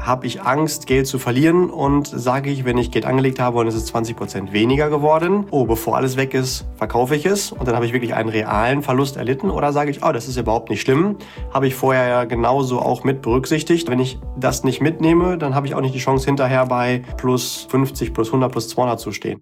Habe ich Angst, Geld zu verlieren und sage ich, wenn ich Geld angelegt habe und es ist 20% weniger geworden, bevor alles weg ist, verkaufe ich es und dann habe ich wirklich einen realen Verlust erlitten, oder sage ich, das ist überhaupt nicht schlimm, habe ich vorher ja genauso auch mit berücksichtigt. Wenn ich das nicht mitnehme, dann habe ich auch nicht die Chance, hinterher bei plus 50, plus 100, plus 200 zu stehen.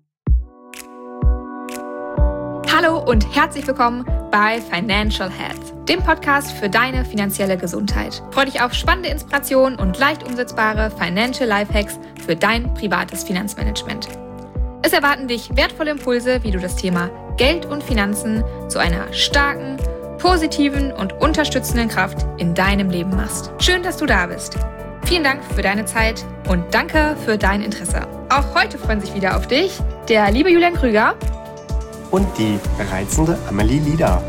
Hallo und herzlich willkommen bei Financial Health, dem Podcast für deine finanzielle Gesundheit. Freue dich auf spannende Inspirationen und leicht umsetzbare Financial Lifehacks für dein privates Finanzmanagement. Es erwarten dich wertvolle Impulse, wie du das Thema Geld und Finanzen zu einer starken, positiven und unterstützenden Kraft in deinem Leben machst. Schön, dass du da bist. Vielen Dank für deine Zeit und danke für dein Interesse. Auch heute freuen sich wieder auf dich der liebe Julian Krüger und die reizende Amelie Lieder.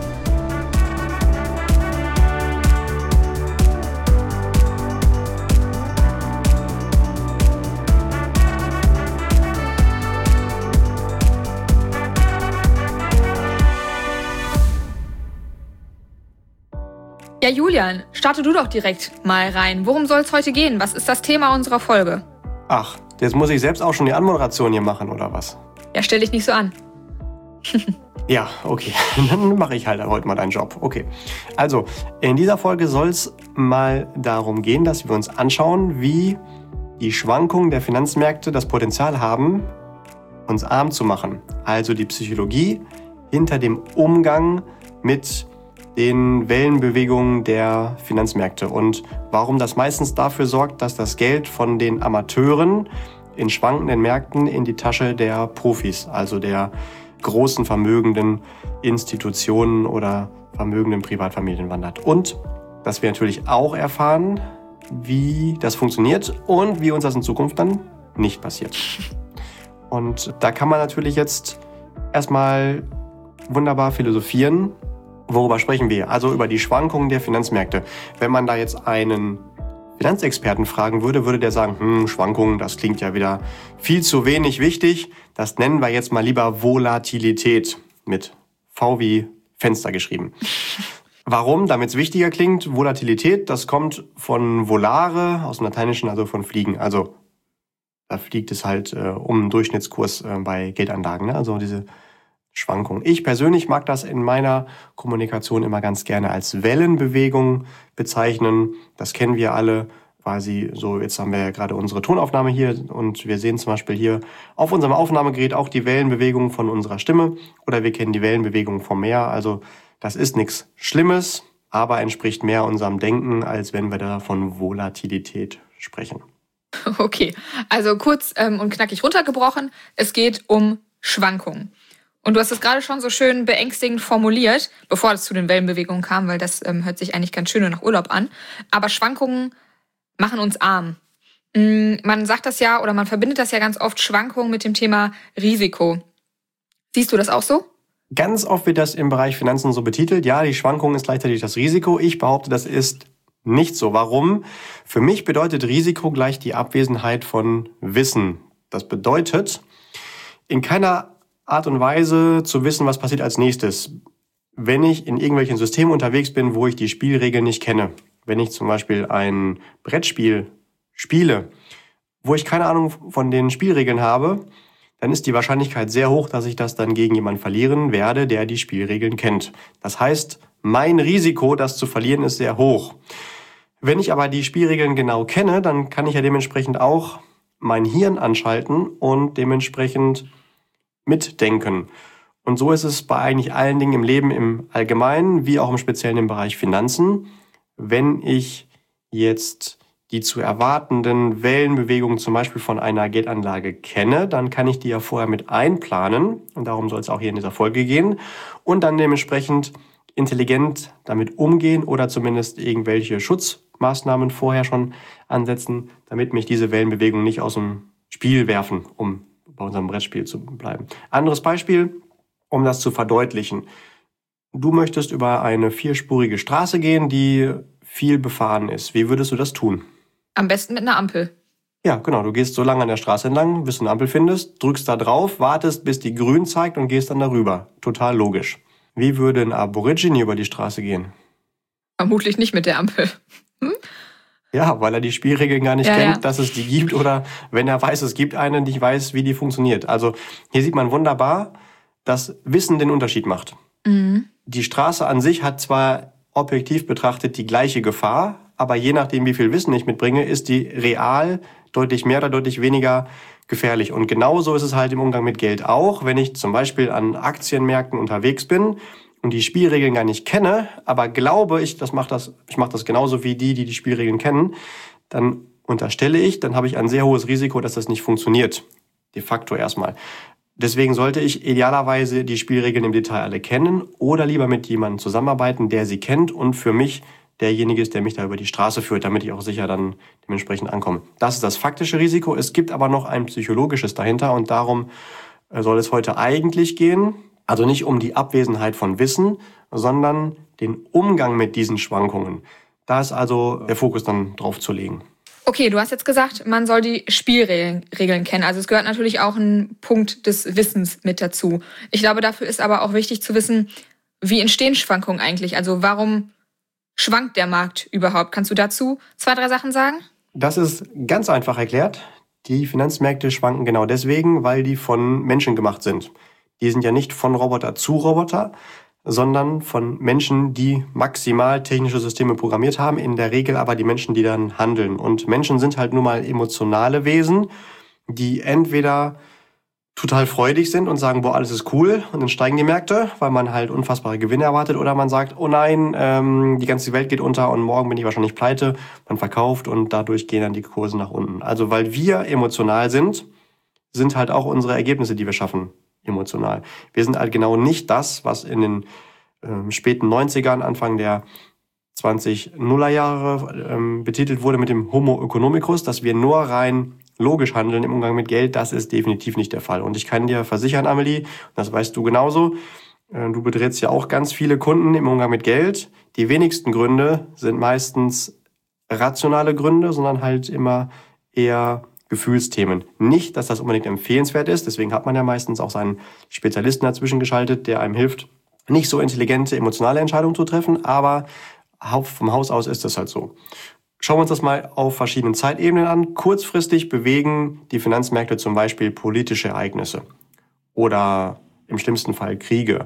Ja, Julian, starte du doch direkt mal rein. Worum soll es heute gehen? Was ist das Thema unserer Folge? Ach, jetzt muss ich selbst auch schon die Anmoderation hier machen, oder was? Ja, stell dich nicht so an. Ja, okay. Dann mache ich halt heute mal deinen Job. Okay. Also, in dieser Folge soll es mal darum gehen, dass wir uns anschauen, wie die Schwankungen der Finanzmärkte das Potenzial haben, uns arm zu machen. Also die Psychologie hinter dem Umgang mit den Wellenbewegungen der Finanzmärkte und warum das meistens dafür sorgt, dass das Geld von den Amateuren in schwankenden Märkten in die Tasche der Profis, also der großen vermögenden Institutionen oder vermögenden Privatfamilien wandert. Und dass wir natürlich auch erfahren, wie das funktioniert und wie uns das in Zukunft dann nicht passiert. Und da kann man natürlich jetzt erstmal wunderbar philosophieren. Worüber sprechen wir? Also über die Schwankungen der Finanzmärkte. Wenn man da jetzt einen Finanzexperten fragen würde, würde der sagen, Schwankungen, das klingt ja wieder viel zu wenig wichtig. Das nennen wir jetzt mal lieber Volatilität mit V wie Fenster geschrieben. Warum? Damit es wichtiger klingt. Volatilität, das kommt von volare, aus dem Lateinischen, also von fliegen. Also da fliegt es halt um den Durchschnittskurs bei Geldanlagen, ne? Also diese Schwankungen. Ich persönlich mag das in meiner Kommunikation immer ganz gerne als Wellenbewegung bezeichnen. Das kennen wir alle. Quasi so, jetzt haben wir ja gerade unsere Tonaufnahme hier und wir sehen zum Beispiel hier auf unserem Aufnahmegerät auch die Wellenbewegung von unserer Stimme oder wir kennen die Wellenbewegung vom Meer. Also das ist nichts Schlimmes, aber entspricht mehr unserem Denken, als wenn wir da von Volatilität sprechen. Okay, also kurz und knackig runtergebrochen, es geht um Schwankungen. Und du hast es gerade schon so schön beängstigend formuliert, bevor es zu den Wellenbewegungen kam, weil das hört sich eigentlich ganz schön nach Urlaub an. Aber Schwankungen machen uns arm. Man sagt das ja oder man verbindet das ja ganz oft, Schwankungen mit dem Thema Risiko. Siehst du das auch so? Ganz oft wird das im Bereich Finanzen so betitelt. Ja, die Schwankung ist gleichzeitig das Risiko. Ich behaupte, das ist nicht so. Warum? Für mich bedeutet Risiko gleich die Abwesenheit von Wissen. Das bedeutet, in keiner Art und Weise zu wissen, was passiert als nächstes. Wenn ich in irgendwelchen Systemen unterwegs bin, wo ich die Spielregeln nicht kenne. Wenn ich zum Beispiel ein Brettspiel spiele, wo ich keine Ahnung von den Spielregeln habe, dann ist die Wahrscheinlichkeit sehr hoch, dass ich das dann gegen jemanden verlieren werde, der die Spielregeln kennt. Das heißt, mein Risiko, das zu verlieren, ist sehr hoch. Wenn ich aber die Spielregeln genau kenne, dann kann ich ja dementsprechend auch mein Hirn anschalten und dementsprechend mitdenken. Und so ist es bei eigentlich allen Dingen im Leben im Allgemeinen, wie auch im Speziellen im Bereich Finanzen. Wenn ich jetzt die zu erwartenden Wellenbewegungen zum Beispiel von einer Geldanlage kenne, dann kann ich die ja vorher mit einplanen. Und darum soll es auch hier in dieser Folge gehen. Und dann dementsprechend intelligent damit umgehen oder zumindest irgendwelche Schutzmaßnahmen vorher schon ansetzen, damit mich diese Wellenbewegungen nicht aus dem Spiel werfen, um bei unserem Brettspiel zu bleiben. Anderes Beispiel, um das zu verdeutlichen. Du möchtest über eine 4-spurige Straße gehen, die viel befahren ist. Wie würdest du das tun? Am besten mit einer Ampel. Ja, genau. Du gehst so lange an der Straße entlang, bis du eine Ampel findest, drückst da drauf, wartest, bis die grün zeigt und gehst dann darüber. Total logisch. Wie würde ein Aborigine über die Straße gehen? Vermutlich nicht mit der Ampel. Ja, weil er die Spielregeln gar nicht kennt, dass es die gibt, oder wenn er weiß, es gibt eine, nicht weiß, wie die funktioniert. Also hier sieht man wunderbar, dass Wissen den Unterschied macht. Mhm. Die Straße an sich hat zwar objektiv betrachtet die gleiche Gefahr, aber je nachdem, wie viel Wissen ich mitbringe, ist die real deutlich mehr oder deutlich weniger gefährlich. Und genauso ist es halt im Umgang mit Geld auch. Wenn ich zum Beispiel an Aktienmärkten unterwegs bin und die Spielregeln gar nicht kenne, aber glaube, ich mache das genauso wie die Spielregeln kennen, dann unterstelle ich, dann habe ich ein sehr hohes Risiko, dass das nicht funktioniert. De facto erstmal. Deswegen sollte ich idealerweise die Spielregeln im Detail alle kennen oder lieber mit jemandem zusammenarbeiten, der sie kennt und für mich derjenige ist, der mich da über die Straße führt, damit ich auch sicher dann dementsprechend ankomme. Das ist das faktische Risiko. Es gibt aber noch ein psychologisches dahinter und darum soll es heute eigentlich gehen. Also nicht um die Abwesenheit von Wissen, sondern den Umgang mit diesen Schwankungen. Da ist also der Fokus dann drauf zu legen. Okay, du hast jetzt gesagt, man soll die Spielregeln kennen. Also es gehört natürlich auch ein Punkt des Wissens mit dazu. Ich glaube, dafür ist aber auch wichtig zu wissen, wie entstehen Schwankungen eigentlich? Also warum schwankt der Markt überhaupt? Kannst du dazu 2, 3 Sachen sagen? Das ist ganz einfach erklärt. Die Finanzmärkte schwanken genau deswegen, weil die von Menschen gemacht sind. Die sind ja nicht von Roboter zu Roboter, sondern von Menschen, die maximal technische Systeme programmiert haben, in der Regel aber die Menschen, die dann handeln. Und Menschen sind halt nun mal emotionale Wesen, die entweder total freudig sind und sagen, boah, alles ist cool, und dann steigen die Märkte, weil man halt unfassbare Gewinne erwartet, oder man sagt, oh nein, die ganze Welt geht unter und morgen bin ich wahrscheinlich pleite, man verkauft und dadurch gehen dann die Kurse nach unten. Also weil wir emotional sind halt auch unsere Ergebnisse, die wir schaffen, emotional. Wir sind halt genau nicht das, was in den späten 90ern, Anfang der 2000er Jahre betitelt wurde mit dem Homo economicus, dass wir nur rein logisch handeln im Umgang mit Geld. Das ist definitiv nicht der Fall. Und ich kann dir versichern, Amelie, das weißt du genauso, du betrittst ja auch ganz viele Kunden im Umgang mit Geld. Die wenigsten Gründe sind meistens rationale Gründe, sondern halt immer eher Gefühlsthemen. Nicht, dass das unbedingt empfehlenswert ist, deswegen hat man ja meistens auch seinen Spezialisten dazwischen geschaltet, der einem hilft, nicht so intelligente, emotionale Entscheidungen zu treffen, aber vom Haus aus ist das halt so. Schauen wir uns das mal auf verschiedenen Zeitebenen an. Kurzfristig bewegen die Finanzmärkte zum Beispiel politische Ereignisse oder im schlimmsten Fall Kriege.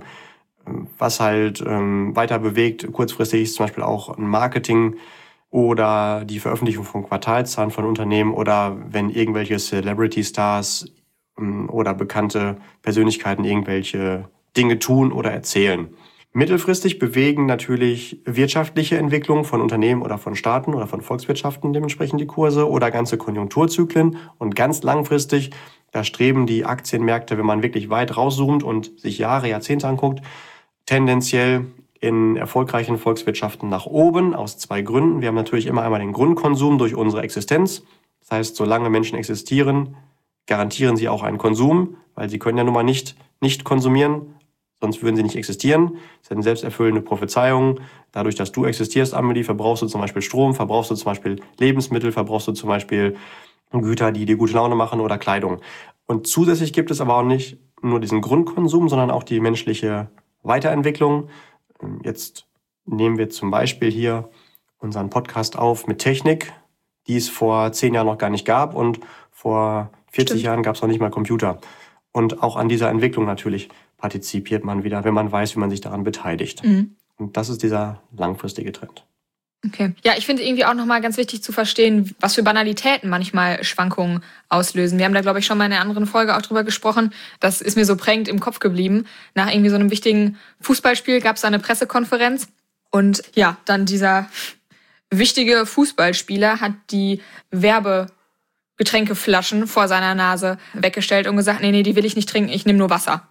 Was halt weiter bewegt, kurzfristig ist zum Beispiel auch ein Marketing oder die Veröffentlichung von Quartalszahlen von Unternehmen oder wenn irgendwelche Celebrity-Stars oder bekannte Persönlichkeiten irgendwelche Dinge tun oder erzählen. Mittelfristig bewegen natürlich wirtschaftliche Entwicklungen von Unternehmen oder von Staaten oder von Volkswirtschaften dementsprechend die Kurse oder ganze Konjunkturzyklen. Und ganz langfristig, da streben die Aktienmärkte, wenn man wirklich weit rauszoomt und sich Jahre, Jahrzehnte anguckt, tendenziell in erfolgreichen Volkswirtschaften nach oben aus 2 Gründen. Wir haben natürlich immer einmal den Grundkonsum durch unsere Existenz. Das heißt, solange Menschen existieren, garantieren sie auch einen Konsum, weil sie können ja nun mal nicht konsumieren, sonst würden sie nicht existieren. Das ist eine selbsterfüllende Prophezeiung. Dadurch, dass du existierst, Amelie, verbrauchst du zum Beispiel Strom, verbrauchst du zum Beispiel Lebensmittel, verbrauchst du zum Beispiel Güter, die dir gute Laune machen oder Kleidung. Und zusätzlich gibt es aber auch nicht nur diesen Grundkonsum, sondern auch die menschliche Weiterentwicklung. Jetzt nehmen wir zum Beispiel hier unseren Podcast auf mit Technik, die es vor 10 Jahren noch gar nicht gab und vor 40 Jahren gab es noch nicht mal Computer. Und auch an dieser Entwicklung natürlich partizipiert man wieder, wenn man weiß, wie man sich daran beteiligt. Mhm. Und das ist dieser langfristige Trend. Okay. Ja, ich finde irgendwie auch nochmal ganz wichtig zu verstehen, was für Banalitäten manchmal Schwankungen auslösen. Wir haben da, glaube ich, schon mal in einer anderen Folge auch drüber gesprochen. Das ist mir so prägend im Kopf geblieben. Nach irgendwie so einem wichtigen Fußballspiel gab es da eine Pressekonferenz. Und ja, dann dieser wichtige Fußballspieler hat die Werbegetränkeflaschen vor seiner Nase weggestellt und gesagt, nee, die will ich nicht trinken, ich nehme nur Wasser.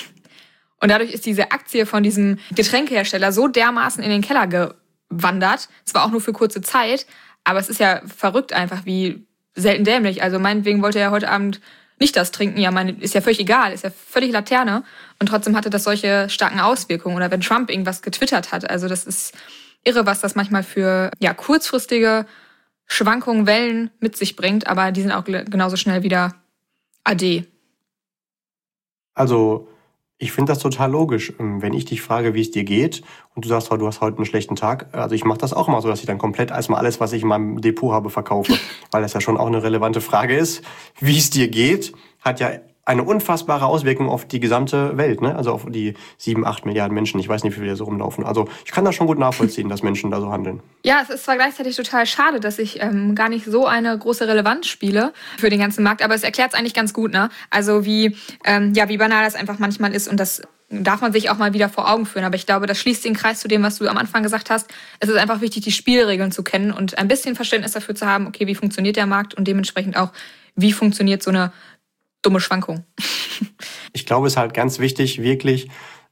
Und dadurch ist diese Aktie von diesem Getränkehersteller so dermaßen in den Keller gewandert. Zwar auch nur für kurze Zeit, aber es ist ja verrückt einfach, wie selten dämlich. Also meinetwegen wollte er heute Abend nicht das trinken. Ja, ist ja völlig egal, ist ja völlig Laterne. Und trotzdem hatte das solche starken Auswirkungen. Oder wenn Trump irgendwas getwittert hat. Also das ist irre, was das manchmal für kurzfristige Schwankungen, Wellen mit sich bringt. Aber die sind auch genauso schnell wieder ade. Also Ich finde das total logisch. Wenn ich dich frage, wie es dir geht und du sagst, du hast heute einen schlechten Tag, also ich mache das auch immer so, dass ich dann komplett erstmal alles, was ich in meinem Depot habe, verkaufe. Weil das ja schon auch eine relevante Frage ist. Wie es dir geht, hat ja eine unfassbare Auswirkung auf die gesamte Welt, ne? Also auf die 7, 8 Milliarden Menschen. Ich weiß nicht, wie viele da so rumlaufen. Also ich kann das schon gut nachvollziehen, dass Menschen da so handeln. Ja, es ist zwar gleichzeitig total schade, dass ich gar nicht so eine große Relevanz spiele für den ganzen Markt, aber es erklärt es eigentlich ganz gut, ne? Also wie banal das einfach manchmal ist und das darf man sich auch mal wieder vor Augen führen. Aber ich glaube, das schließt den Kreis zu dem, was du am Anfang gesagt hast. Es ist einfach wichtig, die Spielregeln zu kennen und ein bisschen Verständnis dafür zu haben, okay, wie funktioniert der Markt und dementsprechend auch, wie funktioniert so eine dumme Schwankung. Ich glaube, es ist halt ganz wichtig, wirklich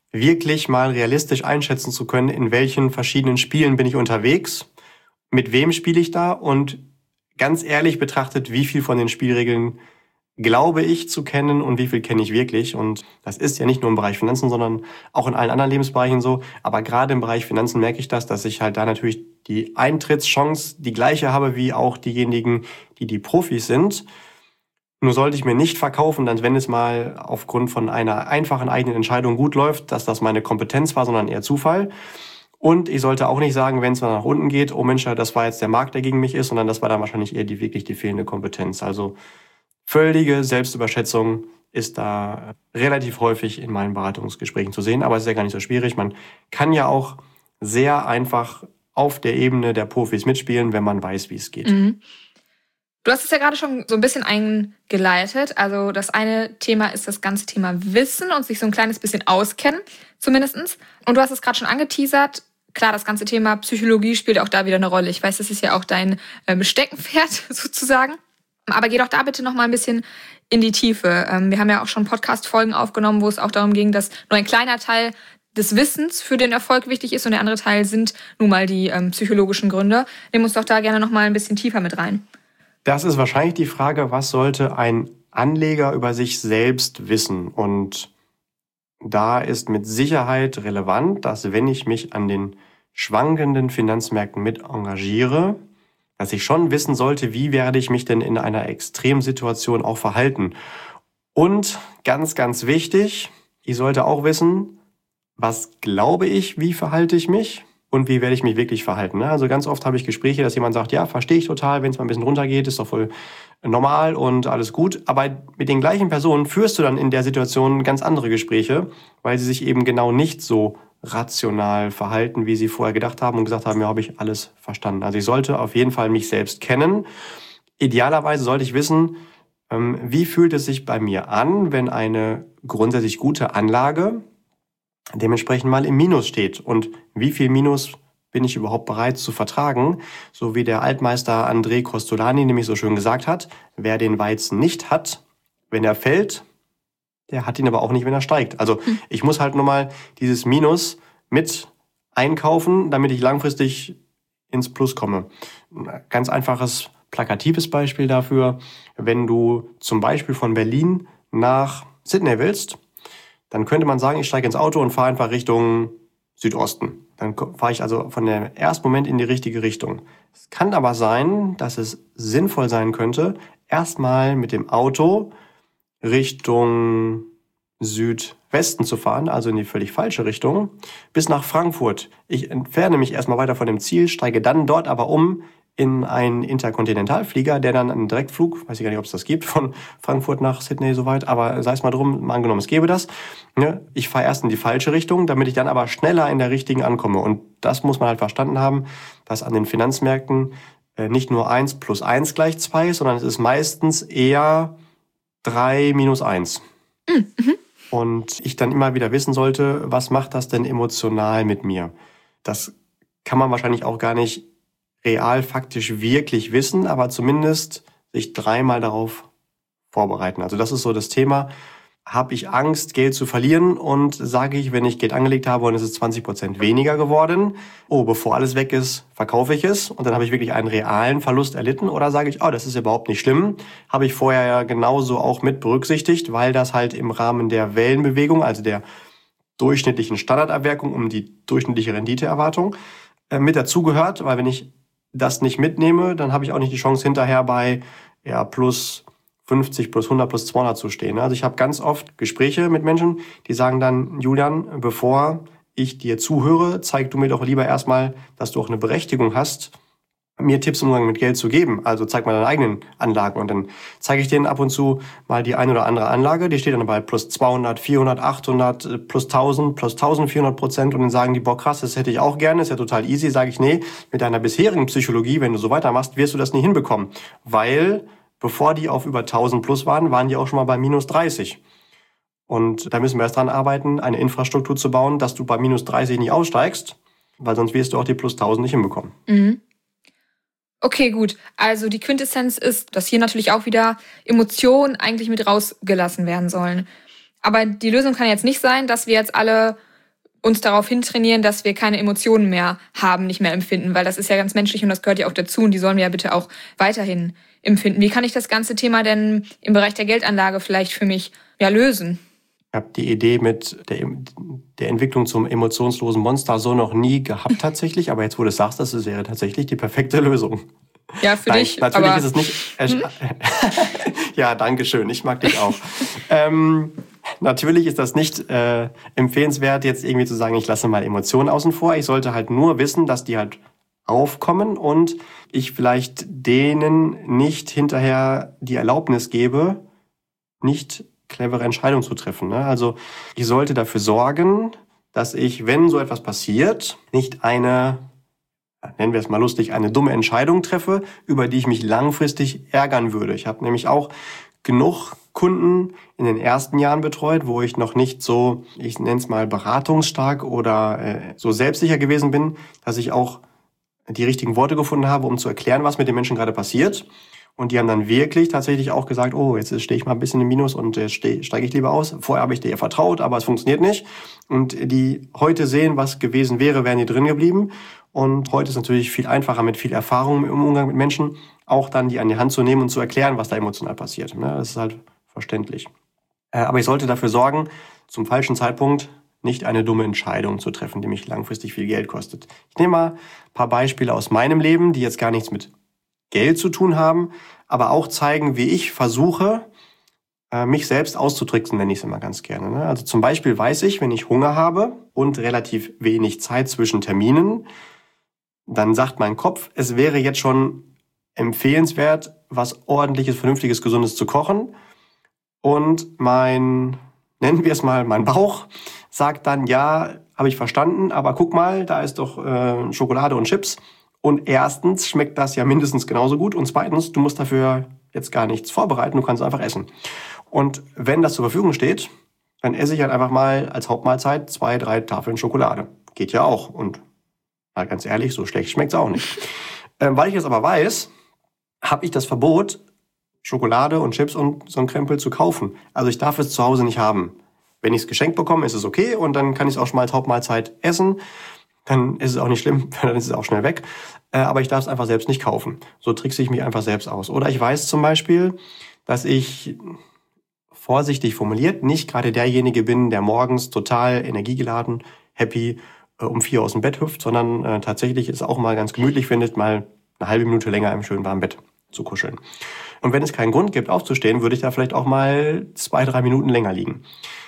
mal realistisch einschätzen zu können, in welchen verschiedenen Spielen bin ich unterwegs, mit wem spiele ich da und ganz ehrlich betrachtet, wie viel von den Spielregeln glaube ich zu kennen und wie viel kenne ich wirklich. Und das ist ja nicht nur im Bereich Finanzen, sondern auch in allen anderen Lebensbereichen so. Aber gerade im Bereich Finanzen merke ich das, dass ich halt da natürlich die Eintrittschance die gleiche habe wie auch diejenigen, die Profis sind. Nur sollte ich mir nicht verkaufen, dass wenn es mal aufgrund von einer einfachen eigenen Entscheidung gut läuft, dass das meine Kompetenz war, sondern eher Zufall. Und ich sollte auch nicht sagen, wenn es mal nach unten geht, oh Mensch, das war jetzt der Markt, der gegen mich ist, sondern das war dann wahrscheinlich eher die fehlende Kompetenz. Also völlige Selbstüberschätzung ist da relativ häufig in meinen Beratungsgesprächen zu sehen, aber es ist ja gar nicht so schwierig. Man kann ja auch sehr einfach auf der Ebene der Profis mitspielen, wenn man weiß, wie es geht. Mhm. Du hast es ja gerade schon so ein bisschen eingeleitet. Also das eine Thema ist das ganze Thema Wissen und sich so ein kleines bisschen auskennen, zumindest. Und du hast es gerade schon angeteasert. Klar, das ganze Thema Psychologie spielt auch da wieder eine Rolle. Ich weiß, das ist ja auch dein Steckenpferd sozusagen. Aber geh doch da bitte noch mal ein bisschen in die Tiefe. Wir haben ja auch schon Podcast-Folgen aufgenommen, wo es auch darum ging, dass nur ein kleiner Teil des Wissens für den Erfolg wichtig ist und der andere Teil sind nun mal die psychologischen Gründe. Nimm uns doch da gerne noch mal ein bisschen tiefer mit rein. Das ist wahrscheinlich die Frage, was sollte ein Anleger über sich selbst wissen? Und da ist mit Sicherheit relevant, dass wenn ich mich an den schwankenden Finanzmärkten mit engagiere, dass ich schon wissen sollte, wie werde ich mich denn in einer Extremsituation auch verhalten. Und ganz, ganz wichtig, ich sollte auch wissen, was glaube ich, wie verhalte ich mich? Und wie werde ich mich wirklich verhalten? Also ganz oft habe ich Gespräche, dass jemand sagt, ja, verstehe ich total, wenn es mal ein bisschen runtergeht, ist doch voll normal und alles gut. Aber mit den gleichen Personen führst du dann in der Situation ganz andere Gespräche, weil sie sich eben genau nicht so rational verhalten, wie sie vorher gedacht haben und gesagt haben, ja, habe ich alles verstanden. Also ich sollte auf jeden Fall mich selbst kennen. Idealerweise sollte ich wissen, wie fühlt es sich bei mir an, wenn eine grundsätzlich gute Anlage dementsprechend mal im Minus steht und wie viel Minus bin ich überhaupt bereit zu vertragen, so wie der Altmeister André Costolani nämlich so schön gesagt hat, wer den Weizen nicht hat, wenn er fällt, der hat ihn aber auch nicht, wenn er steigt. Also ich muss halt nur mal dieses Minus mit einkaufen, damit ich langfristig ins Plus komme. Ganz einfaches, plakatives Beispiel dafür, wenn du zum Beispiel von Berlin nach Sydney willst, dann könnte man sagen, ich steige ins Auto und fahre einfach Richtung Südosten. Dann fahre ich also von dem ersten Moment in die richtige Richtung. Es kann aber sein, dass es sinnvoll sein könnte, erstmal mit dem Auto Richtung Südwesten zu fahren, also in die völlig falsche Richtung, bis nach Frankfurt. Ich entferne mich erstmal weiter von dem Ziel, steige dann dort aber um in einen Interkontinentalflieger, der dann einen Direktflug, weiß ich gar nicht, ob es das gibt, von Frankfurt nach Sydney soweit, aber sei es mal drum, mal angenommen, es gäbe das. Ich fahre erst in die falsche Richtung, damit ich dann aber schneller in der richtigen ankomme. Und das muss man halt verstanden haben, dass an den Finanzmärkten nicht nur 1 + 1 = 2, sondern es ist meistens eher 3 - 1. Mhm. Und ich dann immer wieder wissen sollte, was macht das denn emotional mit mir? Das kann man wahrscheinlich auch gar nicht real faktisch wirklich wissen, aber zumindest sich 3-mal darauf vorbereiten. Also das ist so das Thema. Habe ich Angst, Geld zu verlieren und sage ich, wenn ich Geld angelegt habe und es ist 20% weniger geworden, bevor alles weg ist, verkaufe ich es und dann habe ich wirklich einen realen Verlust erlitten, oder sage ich, das ist überhaupt nicht schlimm, habe ich vorher ja genauso auch mit berücksichtigt, weil das halt im Rahmen der Wellenbewegung, also der durchschnittlichen Standardabwertung um die durchschnittliche Renditeerwartung mit dazugehört, weil wenn ich das nicht mitnehme, dann habe ich auch nicht die Chance hinterher bei plus 50 plus 100 plus 200 zu stehen. Also ich habe ganz oft Gespräche mit Menschen, die sagen dann, Julian, bevor ich dir zuhöre, zeig du mir doch lieber erstmal, dass du auch eine Berechtigung hast, mir Tipps im Umgang mit Geld zu geben. Also zeig mal deine eigenen Anlagen und dann zeige ich denen ab und zu mal die eine oder andere Anlage, die steht dann bei plus 200, 400, 800, plus 1000, plus 1400% und dann sagen die, boah krass, das hätte ich auch gerne, ist ja total easy. Sage ich, nee, mit deiner bisherigen Psychologie, wenn du so weitermachst, wirst du das nie hinbekommen, weil bevor die auf über 1000 plus waren die auch schon mal bei minus 30. Und da müssen wir erst dran arbeiten, eine Infrastruktur zu bauen, dass du bei minus 30 nicht aussteigst, weil sonst wirst du auch die plus 1000 nicht hinbekommen. Mhm. Okay, gut. Also die Quintessenz ist, dass hier natürlich auch wieder Emotionen eigentlich mit rausgelassen werden sollen. Aber die Lösung kann jetzt nicht sein, dass wir jetzt alle uns darauf hintrainieren, dass wir keine Emotionen mehr haben, nicht mehr empfinden, weil das ist ja ganz menschlich und das gehört ja auch dazu und die sollen wir ja bitte auch weiterhin empfinden. Wie kann ich das ganze Thema denn im Bereich der Geldanlage vielleicht für mich lösen? Ich habe die Idee mit der Entwicklung zum emotionslosen Monster so noch nie gehabt tatsächlich, aber jetzt, wo du es sagst, das wäre tatsächlich die perfekte Lösung. Ja, für dich. Natürlich aber ist es nicht... Ja, danke schön, ich mag dich auch. Natürlich ist das nicht empfehlenswert, jetzt irgendwie zu sagen, ich lasse mal Emotionen außen vor. Ich sollte halt nur wissen, dass die halt aufkommen und ich vielleicht denen nicht hinterher die Erlaubnis gebe, nicht clevere Entscheidungen zu treffen. Ne? Also ich sollte dafür sorgen, dass ich, wenn so etwas passiert, nicht eine, nennen wir es mal lustig, eine dumme Entscheidung treffe, über die ich mich langfristig ärgern würde. Ich habe nämlich auch genug Kunden in den ersten Jahren betreut, wo ich noch nicht so, ich nenne es mal beratungsstark oder so selbstsicher gewesen bin, dass ich auch die richtigen Worte gefunden habe, um zu erklären, was mit den Menschen gerade passiert. Und die haben dann wirklich tatsächlich auch gesagt, oh, jetzt stehe ich mal ein bisschen im Minus und jetzt steige ich lieber aus. Vorher habe ich dir ja vertraut, aber es funktioniert nicht. Und die heute sehen, was gewesen wäre, wären die drin geblieben. Und heute ist natürlich viel einfacher, mit viel Erfahrung im Umgang mit Menschen, auch dann die an die Hand zu nehmen und zu erklären, was da emotional passiert. Das ist halt verständlich. Aber ich sollte dafür sorgen, zum falschen Zeitpunkt nicht eine dumme Entscheidung zu treffen, die mich langfristig viel Geld kostet. Ich nehme mal ein paar Beispiele aus meinem Leben, die jetzt gar nichts mit Geld zu tun haben, aber auch zeigen, wie ich versuche, mich selbst auszutricksen, nenne ich es immer ganz gerne. Also zum Beispiel weiß ich, wenn ich Hunger habe und relativ wenig Zeit zwischen Terminen, dann sagt mein Kopf, es wäre jetzt schon empfehlenswert, was Ordentliches, Vernünftiges, Gesundes zu kochen. Und nennen wir es mal, mein Bauch sagt dann, ja, habe ich verstanden, aber guck mal, da ist doch Schokolade und Chips. Und erstens schmeckt das ja mindestens genauso gut und zweitens, du musst dafür jetzt gar nichts vorbereiten, du kannst einfach essen. Und wenn das zur Verfügung steht, dann esse ich halt einfach mal als Hauptmahlzeit 2, 3 Tafeln Schokolade. Geht ja auch und mal ganz ehrlich, so schlecht schmeckt's auch nicht. Weil ich es aber weiß, habe ich das Verbot, Schokolade und Chips und so ein Krempel zu kaufen. Also ich darf es zu Hause nicht haben. Wenn ich es geschenkt bekomme, ist es okay und dann kann ich es auch schon mal als Hauptmahlzeit essen. Dann ist es auch nicht schlimm, dann ist es auch schnell weg. Aber ich darf es einfach selbst nicht kaufen. So trickse ich mich einfach selbst aus. Oder ich weiß zum Beispiel, dass ich, vorsichtig formuliert, nicht gerade derjenige bin, der morgens total energiegeladen, happy, um 4 aus dem Bett hüpft, sondern tatsächlich es auch mal ganz gemütlich findet, mal eine halbe Minute länger im schönen warmen Bett zu kuscheln. Und wenn es keinen Grund gibt, aufzustehen, würde ich da vielleicht auch mal 2, 3 Minuten länger liegen.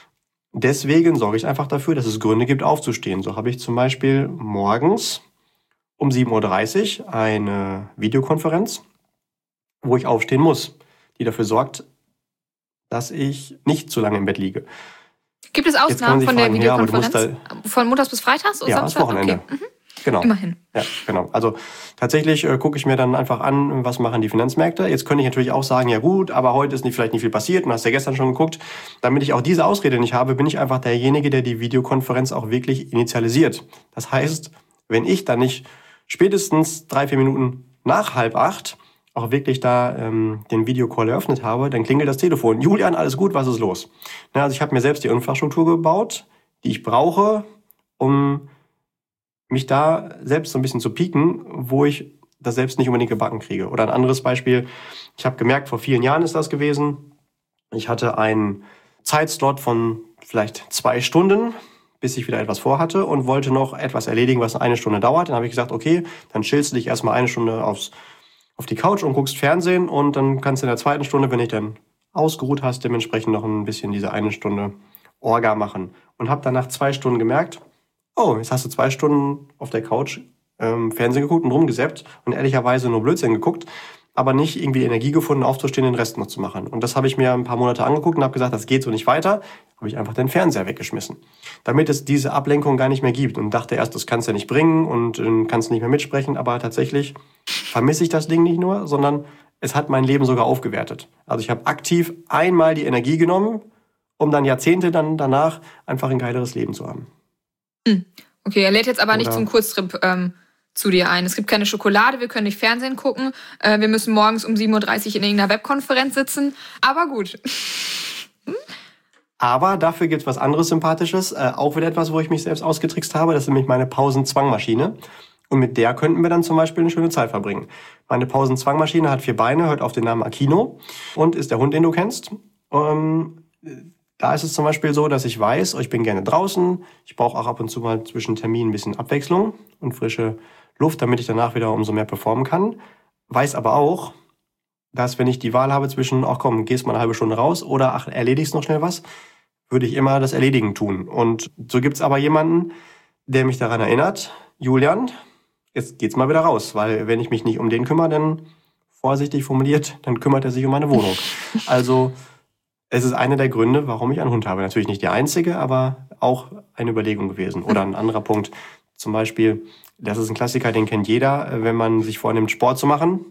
Deswegen sorge ich einfach dafür, dass es Gründe gibt, aufzustehen. So habe ich zum Beispiel morgens um 7.30 Uhr eine Videokonferenz, wo ich aufstehen muss, die dafür sorgt, dass ich nicht zu lange im Bett liege. Gibt es Ausnahmen von der Videokonferenz? Ja, von Montags bis Freitags oder Samstag? Das Wochenende. Okay. Genau. Immerhin. Ja, genau. Also tatsächlich gucke ich mir dann einfach an, was machen die Finanzmärkte. Jetzt könnte ich natürlich auch sagen, ja gut, aber heute ist vielleicht nicht viel passiert und hast ja gestern schon geguckt. Damit ich auch diese Ausrede nicht habe, bin ich einfach derjenige, der die Videokonferenz auch wirklich initialisiert. Das heißt, wenn ich dann nicht spätestens 3, 4 Minuten nach 7:30 auch wirklich da den Videocall eröffnet habe, dann klingelt das Telefon. Julian, alles gut, was ist los? Also ich habe mir selbst die Infrastruktur gebaut, die ich brauche, um mich da selbst so ein bisschen zu pieken, wo ich das selbst nicht unbedingt gebacken kriege. Oder ein anderes Beispiel, ich habe gemerkt, vor vielen Jahren ist das gewesen, ich hatte einen Zeitslot von vielleicht 2 Stunden, bis ich wieder etwas vorhatte und wollte noch etwas erledigen, was 1 Stunde dauert. Dann habe ich gesagt, okay, dann chillst du dich erstmal 1 Stunde auf die Couch und guckst Fernsehen und dann kannst du in der 2. Stunde, wenn ich dann ausgeruht hast, dementsprechend noch ein bisschen diese 1 Stunde Orga machen. Und habe dann nach 2 Stunden gemerkt, oh, jetzt hast du 2 Stunden auf der Couch Fernsehen geguckt und rumgesäppt und ehrlicherweise nur Blödsinn geguckt, aber nicht irgendwie die Energie gefunden, aufzustehen, den Rest noch zu machen. Und das habe ich mir ein paar Monate angeguckt und habe gesagt, das geht so nicht weiter. Habe ich einfach den Fernseher weggeschmissen, damit es diese Ablenkung gar nicht mehr gibt. Und dachte erst, das kannst du ja nicht bringen und kannst nicht mehr mitsprechen. Aber tatsächlich vermisse ich das Ding nicht nur, sondern es hat mein Leben sogar aufgewertet. Also ich habe aktiv einmal die Energie genommen, um dann Jahrzehnte dann danach einfach ein geileres Leben zu haben. Okay, er lädt jetzt aber nicht zum Kurztrip zu dir ein. Es gibt keine Schokolade, wir können nicht Fernsehen gucken, wir müssen morgens um 7.30 Uhr in irgendeiner Webkonferenz sitzen, aber gut. Aber dafür gibt es was anderes Sympathisches, auch wieder etwas, wo ich mich selbst ausgetrickst habe, das ist nämlich meine Pausenzwangmaschine. Und mit der könnten wir dann zum Beispiel eine schöne Zeit verbringen. Meine Pausenzwangmaschine hat 4 Beine, hört auf den Namen Akino und ist der Hund, den du kennst. Da ist es zum Beispiel so, dass ich weiß, ich bin gerne draußen, ich brauche auch ab und zu mal zwischen Terminen ein bisschen Abwechslung und frische Luft, damit ich danach wieder umso mehr performen kann. Weiß aber auch, dass wenn ich die Wahl habe zwischen, ach komm, gehst mal eine halbe Stunde raus oder ach, erledigst noch schnell was, würde ich immer das Erledigen tun. Und so gibt's aber jemanden, der mich daran erinnert, Julian, jetzt geht's mal wieder raus, weil wenn ich mich nicht um den kümmere, dann, vorsichtig formuliert, dann kümmert er sich um meine Wohnung. Also es ist einer der Gründe, warum ich einen Hund habe. Natürlich nicht der einzige, aber auch eine Überlegung gewesen. Oder ein anderer Punkt, zum Beispiel, das ist ein Klassiker, den kennt jeder, wenn man sich vornimmt, Sport zu machen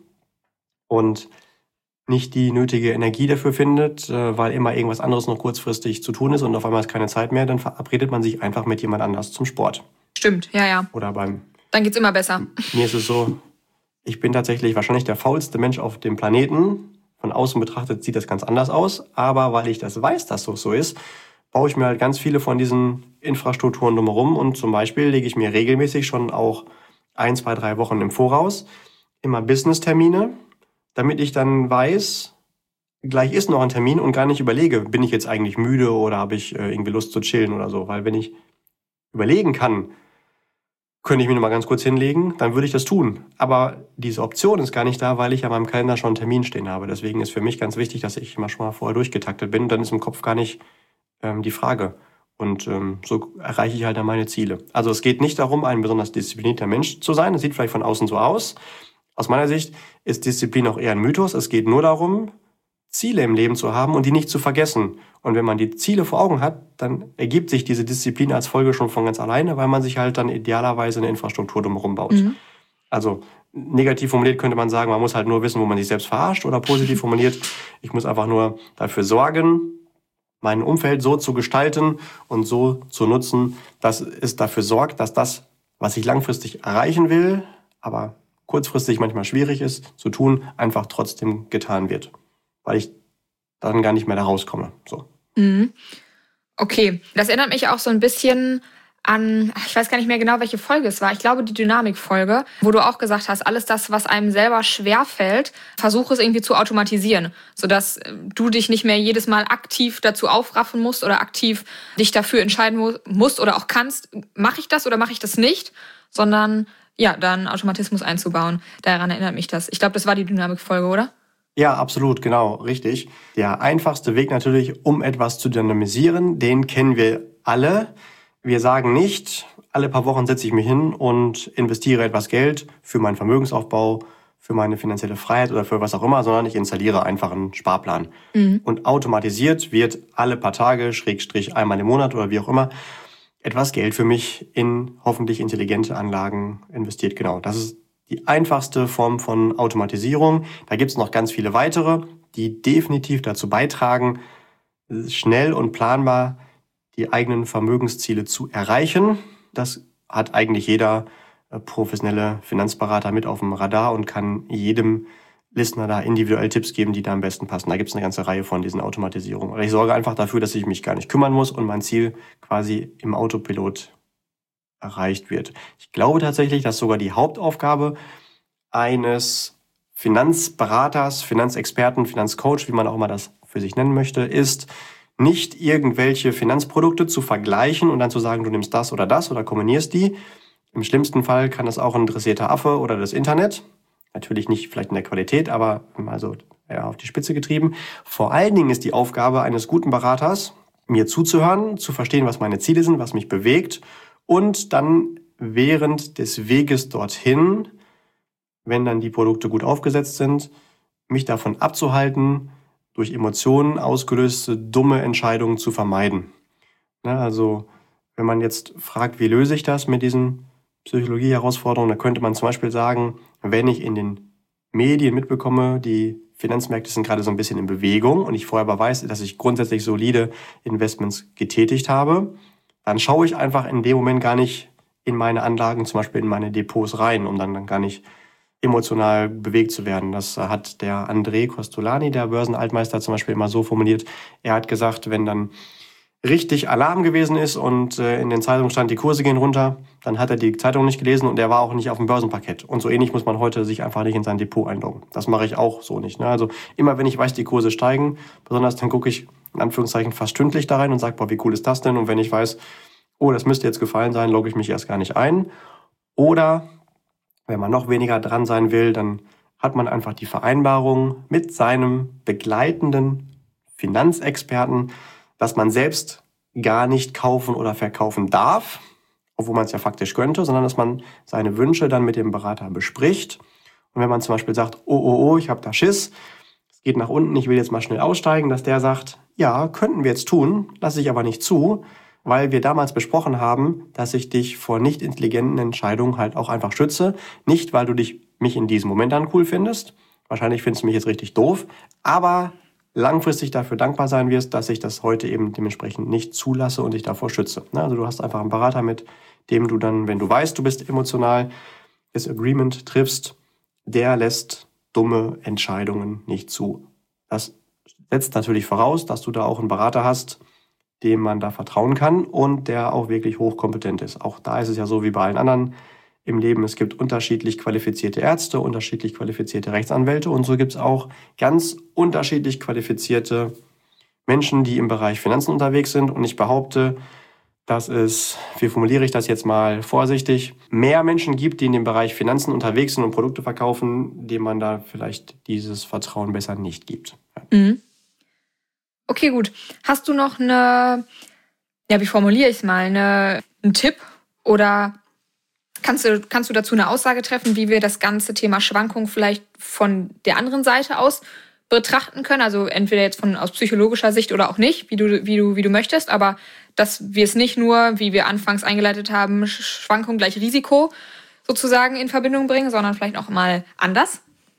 und nicht die nötige Energie dafür findet, weil immer irgendwas anderes noch kurzfristig zu tun ist und auf einmal ist keine Zeit mehr, dann verabredet man sich einfach mit jemand anders zum Sport. Stimmt, ja. Oder dann geht's immer besser. Mir ist es so, ich bin tatsächlich wahrscheinlich der faulste Mensch auf dem Planeten. Von außen betrachtet sieht das ganz anders aus, aber weil ich das weiß, dass das so ist, baue ich mir halt ganz viele von diesen Infrastrukturen drumherum und zum Beispiel lege ich mir regelmäßig schon auch 1, 2, 3 Wochen im Voraus immer Business-Termine, damit ich dann weiß, gleich ist noch ein Termin und gar nicht überlege, bin ich jetzt eigentlich müde oder habe ich irgendwie Lust zu chillen oder so, weil wenn ich überlegen kann, könnte ich mich noch mal ganz kurz hinlegen, dann würde ich das tun. Aber diese Option ist gar nicht da, weil ich an meinem Kalender schon einen Termin stehen habe. Deswegen ist für mich ganz wichtig, dass ich immer schon mal vorher durchgetaktet bin. Dann ist im Kopf gar nicht die Frage. Und so erreiche ich halt dann meine Ziele. Also es geht nicht darum, ein besonders disziplinierter Mensch zu sein. Das sieht vielleicht von außen so aus. Aus meiner Sicht ist Disziplin auch eher ein Mythos. Es geht nur darum, Ziele im Leben zu haben und die nicht zu vergessen. Und wenn man die Ziele vor Augen hat, dann ergibt sich diese Disziplin als Folge schon von ganz alleine, weil man sich halt dann idealerweise eine Infrastruktur drumherum baut. Also negativ formuliert könnte man sagen, man muss halt nur wissen, wo man sich selbst verarscht, oder positiv formuliert, ich muss einfach nur dafür sorgen, mein Umfeld so zu gestalten und so zu nutzen, dass es dafür sorgt, dass das, was ich langfristig erreichen will, aber kurzfristig manchmal schwierig ist zu tun, einfach trotzdem getan wird. Weil ich dann gar nicht mehr da rauskomme. So. Okay, das erinnert mich auch so ein bisschen an, ich weiß gar nicht mehr genau, welche Folge es war. Ich glaube, die Dynamik-Folge, wo du auch gesagt hast, alles das, was einem selber schwerfällt, versuche es irgendwie zu automatisieren, sodass du dich nicht mehr jedes Mal aktiv dazu aufraffen musst oder aktiv dich dafür entscheiden musst oder auch kannst, mache ich das oder mache ich das nicht, sondern ja, dann Automatismus einzubauen. Daran erinnert mich das. Ich glaube, das war die Dynamik-Folge, oder? Ja, absolut, genau, richtig. Der einfachste Weg natürlich, um etwas zu dynamisieren, den kennen wir alle. Wir sagen nicht, alle paar Wochen setze ich mich hin und investiere etwas Geld für meinen Vermögensaufbau, für meine finanzielle Freiheit oder für was auch immer, sondern ich installiere einfach einen Sparplan. Und automatisiert wird alle paar Tage, / einmal im Monat oder wie auch immer, etwas Geld für mich in hoffentlich intelligente Anlagen investiert. Genau, das ist die einfachste Form von Automatisierung. Da gibt es noch ganz viele weitere, die definitiv dazu beitragen, schnell und planbar die eigenen Vermögensziele zu erreichen. Das hat eigentlich jeder professionelle Finanzberater mit auf dem Radar und kann jedem Listener da individuell Tipps geben, die da am besten passen. Da gibt es eine ganze Reihe von diesen Automatisierungen. Ich sorge einfach dafür, dass ich mich gar nicht kümmern muss und mein Ziel quasi im Autopilot erreicht wird. Ich glaube tatsächlich, dass sogar die Hauptaufgabe eines Finanzberaters, Finanzexperten, Finanzcoach, wie man auch immer das für sich nennen möchte, ist, nicht irgendwelche Finanzprodukte zu vergleichen und dann zu sagen, du nimmst das oder kombinierst die. Im schlimmsten Fall kann das auch ein interessierter Affe oder das Internet, Natürlich nicht vielleicht in der Qualität, aber also auf die Spitze getrieben. Vor allen Dingen ist die Aufgabe eines guten Beraters, mir zuzuhören, zu verstehen, was meine Ziele sind, was mich bewegt und dann während des Weges dorthin, wenn dann die Produkte gut aufgesetzt sind, mich davon abzuhalten, durch Emotionen ausgelöste dumme Entscheidungen zu vermeiden. Also wenn man jetzt fragt, wie löse ich das mit diesen Psychologie-Herausforderungen, dann könnte man zum Beispiel sagen, wenn ich in den Medien mitbekomme, die Finanzmärkte sind gerade so ein bisschen in Bewegung und ich vorher aber weiß, dass ich grundsätzlich solide Investments getätigt habe, dann schaue ich einfach in dem Moment gar nicht in meine Anlagen, zum Beispiel in meine Depots rein, um dann gar nicht emotional bewegt zu werden. Das hat der André Costolani, der Börsenaltmeister, zum Beispiel immer so formuliert. Er hat gesagt, wenn dann richtig Alarm gewesen ist und in den Zeitungen stand, die Kurse gehen runter, dann hat er die Zeitung nicht gelesen und er war auch nicht auf dem Börsenparkett. Und so ähnlich muss man heute sich einfach nicht in sein Depot einloggen. Das mache ich auch so nicht. Also immer wenn ich weiß, die Kurse steigen, besonders dann gucke ich in Anführungszeichen fast stündlich da rein und sage, boah, wie cool ist das denn? Und wenn ich weiß, oh, das müsste jetzt gefallen sein, logge ich mich erst gar nicht ein. Oder wenn man noch weniger dran sein will, dann hat man einfach die Vereinbarung mit seinem begleitenden Finanzexperten, dass man selbst gar nicht kaufen oder verkaufen darf, obwohl man es ja faktisch könnte, sondern dass man seine Wünsche dann mit dem Berater bespricht. Und wenn man zum Beispiel sagt, oh, ich habe da Schiss, es geht nach unten, ich will jetzt mal schnell aussteigen, dass der sagt, ja, könnten wir jetzt tun, lasse ich aber nicht zu, weil wir damals besprochen haben, dass ich dich vor nicht intelligenten Entscheidungen halt auch einfach schütze. Nicht, weil du mich in diesem Moment dann cool findest, wahrscheinlich findest du mich jetzt richtig doof, aber langfristig dafür dankbar sein wirst, dass ich das heute eben dementsprechend nicht zulasse und dich davor schütze. Also du hast einfach einen Berater, mit dem du dann, wenn du weißt, du bist emotional, das Agreement triffst, der lässt dumme Entscheidungen nicht zu. Das setzt natürlich voraus, dass du da auch einen Berater hast, dem man da vertrauen kann und der auch wirklich hochkompetent ist. Auch da ist es ja so wie bei allen anderen im Leben. Es gibt unterschiedlich qualifizierte Ärzte, unterschiedlich qualifizierte Rechtsanwälte und so gibt es auch ganz unterschiedlich qualifizierte Menschen, die im Bereich Finanzen unterwegs sind. Und ich behaupte, dass es, wie formuliere ich das jetzt mal vorsichtig, mehr Menschen gibt, die in dem Bereich Finanzen unterwegs sind und Produkte verkaufen, denen man da vielleicht dieses Vertrauen besser nicht gibt. Mhm. Okay, gut. Hast du noch wie formuliere ich es mal, einen Tipp oder kannst du dazu eine Aussage treffen, wie wir das ganze Thema Schwankung vielleicht von der anderen Seite aus betrachten können? Also entweder jetzt aus psychologischer Sicht oder auch nicht, wie du möchtest, aber dass wir es nicht nur, wie wir anfangs eingeleitet haben, Schwankung gleich Risiko sozusagen in Verbindung bringen, sondern vielleicht auch mal anders?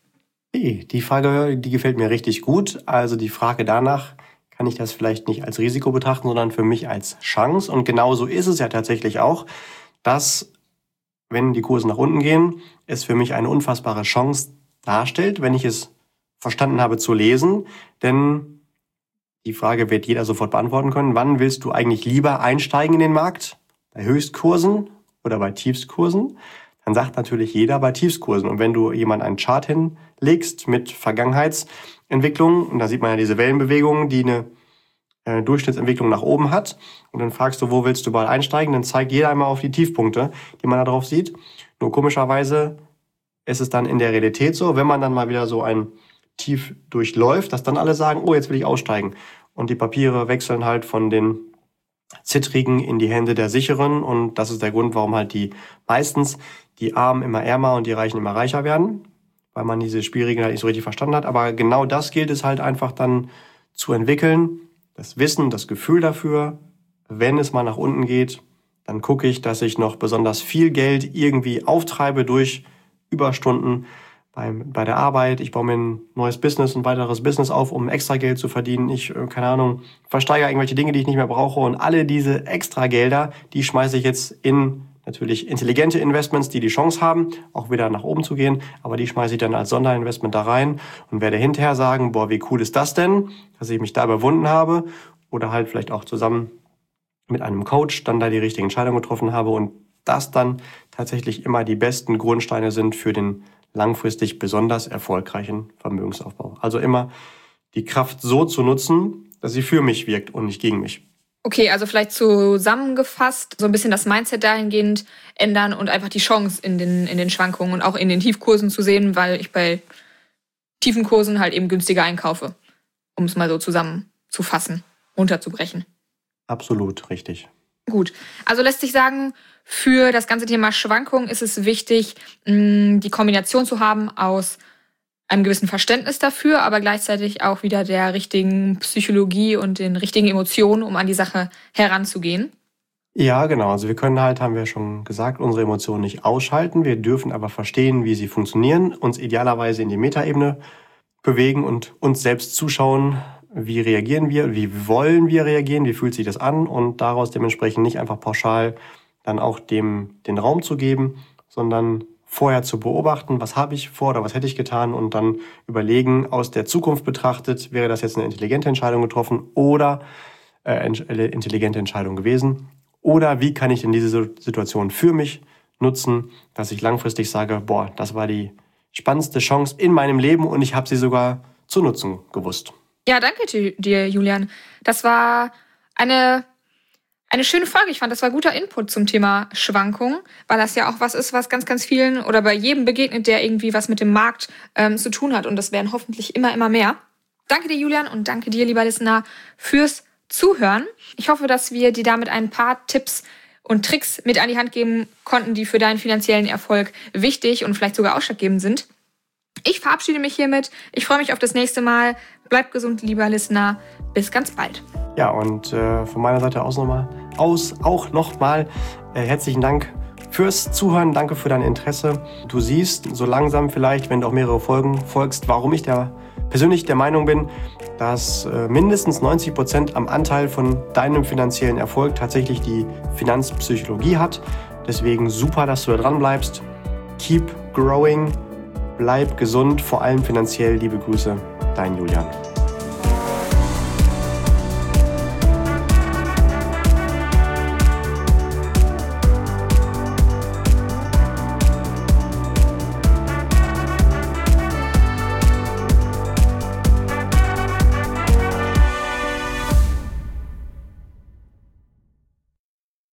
Die Frage, die gefällt mir richtig gut. Also die Frage danach, kann ich das vielleicht nicht als Risiko betrachten, sondern für mich als Chance. Und genauso ist es ja tatsächlich auch, dass, wenn die Kurse nach unten gehen, es für mich eine unfassbare Chance darstellt, wenn ich es verstanden habe zu lesen. Denn die Frage wird jeder sofort beantworten können. Wann willst du eigentlich lieber einsteigen in den Markt? Bei Höchstkursen oder bei Tiefstkursen? Dann sagt natürlich jeder bei Tiefstkursen. Und wenn du jemand einen Chart hinlegst mit Vergangenheitsentwicklungen, und da sieht man ja diese Wellenbewegungen, die eine Durchschnittsentwicklung nach oben hat, und dann fragst du, wo willst du bald einsteigen, dann zeigt jeder einmal auf die Tiefpunkte, die man da drauf sieht. Nur komischerweise ist es dann in der Realität so, wenn man dann mal wieder so ein Tief durchläuft, dass dann alle sagen, oh, jetzt will ich aussteigen. Und die Papiere wechseln halt von den zittrigen in die Hände der sicheren, und das ist der Grund, warum halt meistens die Armen immer ärmer und die Reichen immer reicher werden, weil man diese Spielregeln halt nicht so richtig verstanden hat. Aber genau das gilt es halt einfach dann zu entwickeln, das Wissen, das Gefühl dafür, wenn es mal nach unten geht, dann gucke ich, dass ich noch besonders viel Geld irgendwie auftreibe durch Überstunden bei der Arbeit. Ich baue mir ein neues Business, ein weiteres Business auf, um extra Geld zu verdienen. Ich, versteigere irgendwelche Dinge, die ich nicht mehr brauche. Und alle diese extra Gelder, die schmeiße ich jetzt in natürlich intelligente Investments, die Chance haben, auch wieder nach oben zu gehen. Aber die schmeiße ich dann als Sonderinvestment da rein und werde hinterher sagen, boah, wie cool ist das denn, dass ich mich da überwunden habe. Oder halt vielleicht auch zusammen mit einem Coach dann da die richtige Entscheidung getroffen habe. Und das dann tatsächlich immer die besten Grundsteine sind für den langfristig besonders erfolgreichen Vermögensaufbau. Also immer die Kraft so zu nutzen, dass sie für mich wirkt und nicht gegen mich. Okay, also vielleicht zusammengefasst, so ein bisschen das Mindset dahingehend ändern und einfach die Chance in den Schwankungen und auch in den Tiefkursen zu sehen, weil ich bei tiefen Kursen halt eben günstiger einkaufe, um es mal so zusammenzufassen, runterzubrechen. Absolut, richtig. Gut, also lässt sich sagen, für das ganze Thema Schwankungen ist es wichtig, die Kombination zu haben aus einem gewissen Verständnis dafür, aber gleichzeitig auch wieder der richtigen Psychologie und den richtigen Emotionen, um an die Sache heranzugehen. Ja, genau. Also wir können halt, haben wir schon gesagt, unsere Emotionen nicht ausschalten. Wir dürfen aber verstehen, wie sie funktionieren, uns idealerweise in die Metaebene bewegen und uns selbst zuschauen, wie reagieren wir, wie wollen wir reagieren, wie fühlt sich das an und daraus dementsprechend nicht einfach pauschal dann auch dem den Raum zu geben, sondern vorher zu beobachten, was habe ich vor oder was hätte ich getan und dann überlegen, aus der Zukunft betrachtet, wäre das jetzt eine intelligente Entscheidung getroffen oder intelligente Entscheidung gewesen oder wie kann ich denn diese Situation für mich nutzen, dass ich langfristig sage, boah, das war die spannendste Chance in meinem Leben und ich habe sie sogar zu nutzen gewusst. Ja, danke dir, Julian. Das war eine schöne Folge. Ich fand, das war guter Input zum Thema Schwankungen, weil das ja auch was ist, was ganz, ganz vielen oder bei jedem begegnet, der irgendwie was mit dem Markt zu tun hat. Und das werden hoffentlich immer mehr. Danke dir, Julian, und danke dir, lieber Listener, fürs Zuhören. Ich hoffe, dass wir dir damit ein paar Tipps und Tricks mit an die Hand geben konnten, die für deinen finanziellen Erfolg wichtig und vielleicht sogar ausschlaggebend sind. Ich verabschiede mich hiermit. Ich freue mich auf das nächste Mal. Bleib gesund, lieber Listener. Bis ganz bald. Ja, und von meiner Seite aus auch nochmal herzlichen Dank fürs Zuhören. Danke für dein Interesse. Du siehst so langsam vielleicht, wenn du auch mehrere Folgen folgst, warum ich persönlich der Meinung bin, dass mindestens 90% am Anteil von deinem finanziellen Erfolg tatsächlich die Finanzpsychologie hat. Deswegen super, dass du da dran bleibst. Keep growing. Bleib gesund, vor allem finanziell. Liebe Grüße, dein Julian.